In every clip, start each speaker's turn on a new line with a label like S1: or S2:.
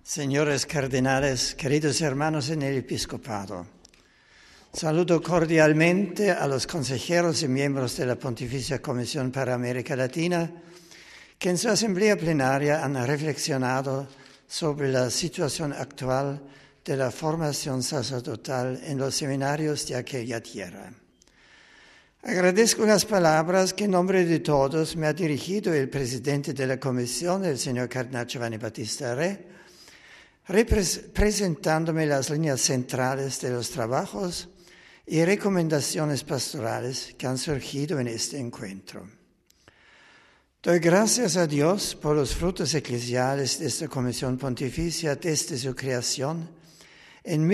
S1: Señores cardenales, queridos hermanos en el episcopado, saludo cordialmente a los consejeros y miembros de la Pontificia Comisión para América Latina que en su asamblea plenaria han reflexionado sobre la situación actual de la formación sacerdotal en los seminarios de aquella tierra. Agradezco las palabras que en nombre de todos me ha dirigido el presidente de la Comisión, el señor Cardenal Giovanni Battista Re, presentándome las líneas centrales de los trabajos y recomendaciones pastorales que han surgido en este encuentro. Doy gracias a Dios por los frutos eclesiales de esta Comisión Pontificia desde su creación en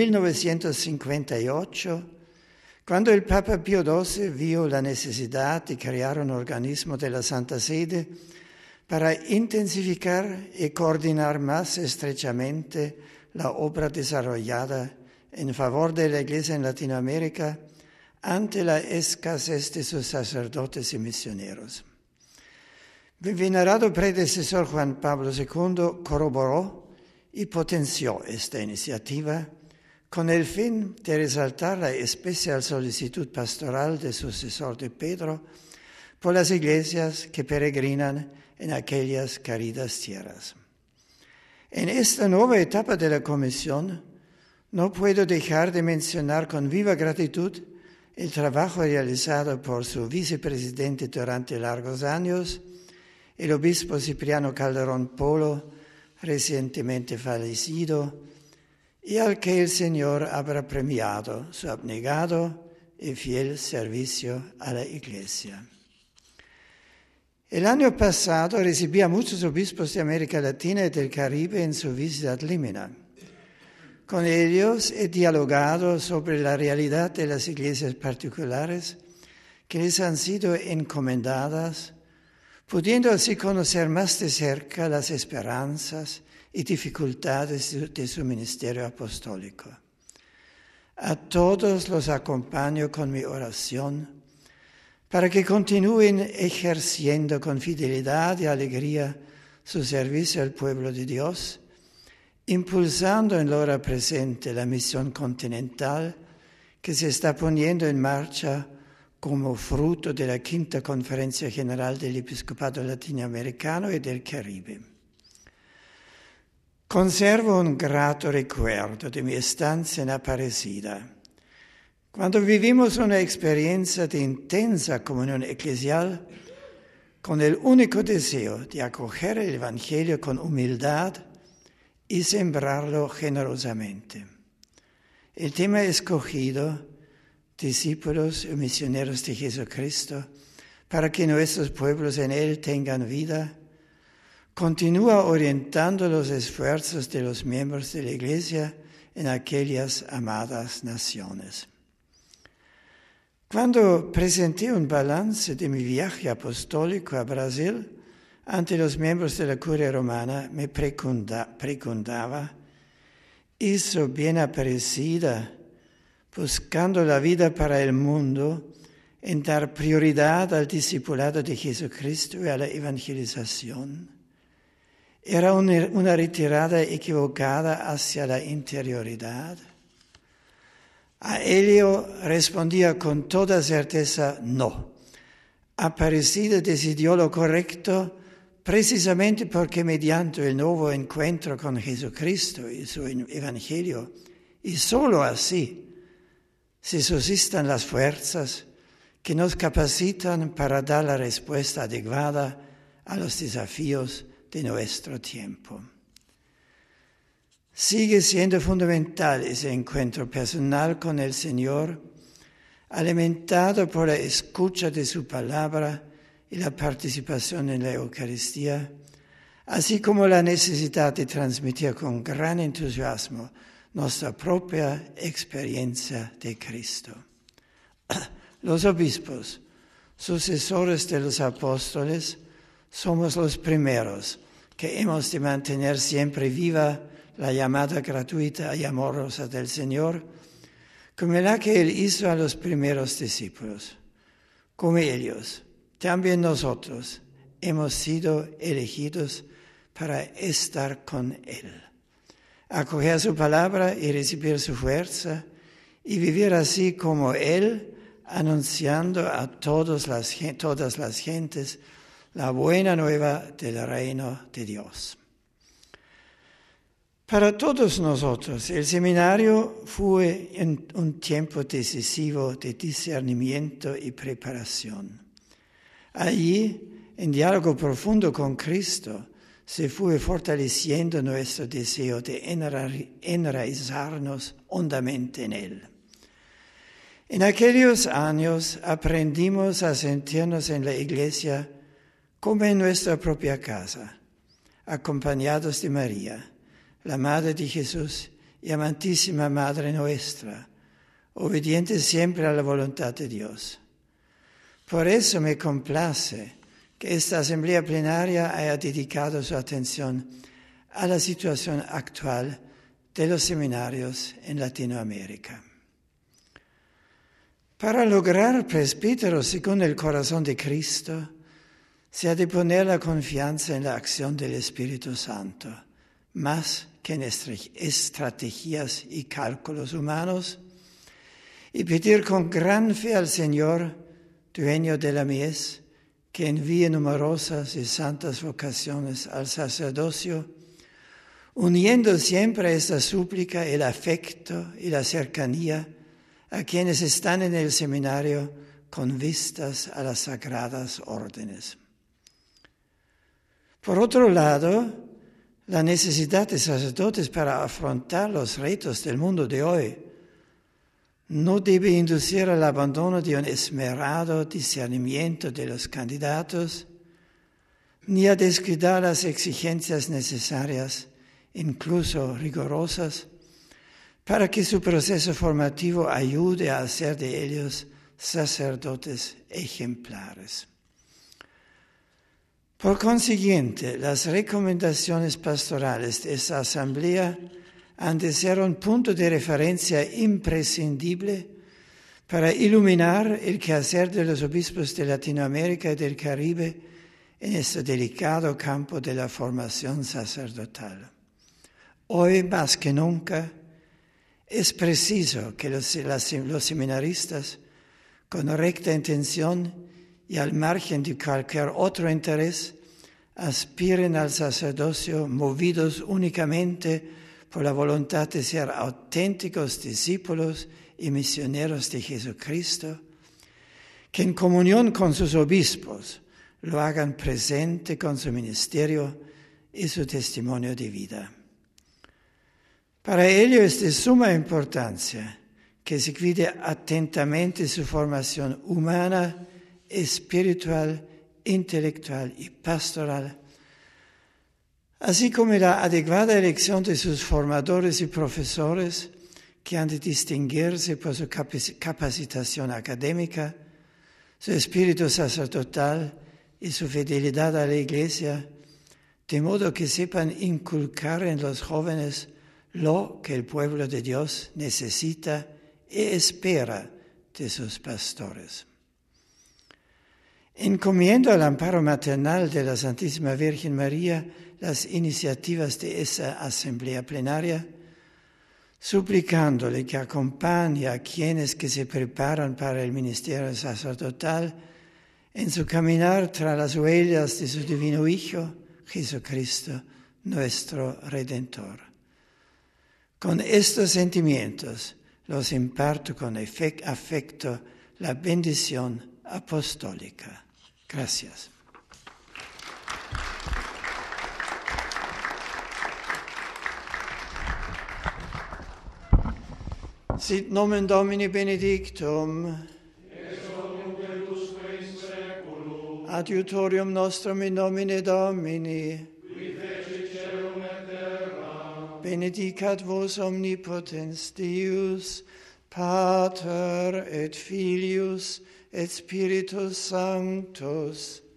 S1: 1958, cuando el Papa Pío XII vio la necesidad de crear un organismo de la Santa Sede para intensificar y coordinar más estrechamente la obra desarrollada en favor de la Iglesia en Latinoamérica ante la escasez de sus sacerdotes y misioneros. Mi venerado predecesor Juan Pablo II corroboró y potenció esta iniciativa con el fin de resaltar la especial solicitud pastoral de sucesor de Pedro por las iglesias que peregrinan en aquellas queridas tierras. En esta nueva etapa de la Comisión, no puedo dejar de mencionar con viva gratitud el trabajo realizado por su vicepresidente durante largos años, el obispo Cipriano Calderón Polo, recientemente fallecido, y al que el Señor habrá premiado su abnegado y fiel servicio a la Iglesia. El año pasado recibí a muchos obispos de América Latina y del Caribe en su visita a Límina. Con ellos he dialogado sobre la realidad de las iglesias particulares que les han sido encomendadas, pudiendo así conocer más de cerca las esperanzas y dificultades de su ministerio apostólico. A todos los acompaño con mi oración para que continúen ejerciendo con fidelidad y alegría su servicio al pueblo de Dios, impulsando en la hora presente la misión continental que se está poniendo en marcha como fruto de la Quinta Conferencia General del Episcopado Latinoamericano y del Caribe. Conservo un grato recuerdo de mi estancia en Aparecida, cuando vivimos una experiencia de intensa comunión eclesial con el único deseo de acoger el Evangelio con humildad y sembrarlo generosamente. El tema escogido, discípulos y misioneros de Jesucristo, para que nuestros pueblos en Él tengan vida, continúa orientando los esfuerzos de los miembros de la Iglesia en aquellas amadas naciones. Cuando presenté un balance de mi viaje apostólico a Brasil ante los miembros de la Curia Romana, me preguntaba, ¿hizo bien Aparecida buscando la vida para el mundo en dar prioridad al discipulado de Jesucristo y a la evangelización? ¿Era una retirada equivocada hacia la interioridad? A ello respondía con toda certeza no. Aparecida decidió lo correcto precisamente porque mediante el nuevo encuentro con Jesucristo y su Evangelio, y solo así, se suscitan las fuerzas que nos capacitan para dar la respuesta adecuada a los desafíos de nuestro tiempo. Sigue siendo fundamental ese encuentro personal con el Señor, alimentado por la escucha de su palabra y la participación en la Eucaristía, así como la necesidad de transmitir con gran entusiasmo nuestra propia experiencia de Cristo. Los obispos, sucesores de los apóstoles, somos los primeros que hemos de mantener siempre viva la llamada gratuita y amorosa del Señor, como la que Él hizo a los primeros discípulos. Como ellos, también nosotros hemos sido elegidos para estar con Él. acoger su palabra y recibir su fuerza y vivir así como Él, anunciando a todas las gentes la buena nueva del reino de Dios. Para todos nosotros, el seminario fue un tiempo decisivo de discernimiento y preparación. Allí, en diálogo profundo con Cristo, se fue fortaleciendo nuestro deseo de enraizarnos hondamente en Él. En aquellos años aprendimos a sentirnos en la iglesia como en nuestra propia casa, acompañados de María, la Madre de Jesús y amantísima Madre nuestra, obedientes siempre a la voluntad de Dios. Por eso me complace que esta asamblea plenaria haya dedicado su atención a la situación actual de los seminarios en Latinoamérica. Para lograr presbíteros según el corazón de Cristo, se ha de poner la confianza en la acción del Espíritu Santo, más que en estrategias y cálculos humanos, y pedir con gran fe al Señor, dueño de la mies, que envíe numerosas y santas vocaciones al sacerdocio, uniendo siempre a esta súplica el afecto y la cercanía a quienes están en el seminario con vistas a las sagradas órdenes. Por otro lado, la necesidad de sacerdotes para afrontar los retos del mundo de hoy no debe inducir al abandono de un esmerado discernimiento de los candidatos, ni a descuidar las exigencias necesarias, incluso rigurosas, para que su proceso formativo ayude a hacer de ellos sacerdotes ejemplares. Por consiguiente, las recomendaciones pastorales de esta asamblea han de ser un punto de referencia imprescindible para iluminar el quehacer de los obispos de Latinoamérica y del Caribe en este delicado campo de la formación sacerdotal. Hoy, más que nunca, es preciso que los seminaristas, con recta intención y al margen de cualquier otro interés, aspiren al sacerdocio movidos únicamente por la voluntad de ser auténticos discípulos y misioneros de Jesucristo, que en comunión con sus obispos lo hagan presente con su ministerio y su testimonio de vida. Para ello es de suma importancia que se cuide atentamente su formación humana, espiritual, intelectual y pastoral, así como la adecuada elección de sus formadores y profesores que han de distinguirse por su capacitación académica, su espíritu sacerdotal y su fidelidad a la Iglesia, de modo que sepan inculcar en los jóvenes lo que el pueblo de Dios necesita y espera de sus pastores. Encomiendo al amparo maternal de la Santísima Virgen María las iniciativas de esa asamblea plenaria, suplicándole que acompañe a quienes que se preparan para el ministerio sacerdotal en su caminar tras las huellas de su divino Hijo, Jesucristo, nuestro Redentor. Con estos sentimientos los imparto con afecto la bendición apostólica. Gracias. Sit nomen Domini benedictum. Adiutorium nostrum in nomine Domini. Benedicat vos omnipotens Deus, Pater et Filius et Spiritus Sanctus.